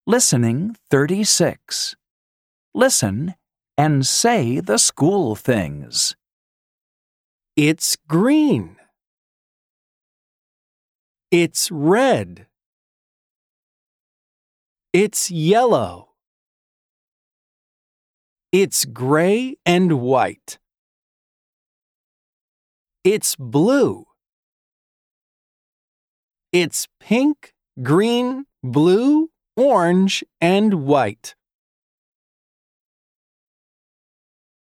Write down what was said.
Listening 36. Listen and say the school things. It's green. It's red. It's yellow. It's gray and white. It's blue. It's pink, green, blue, orange, and white.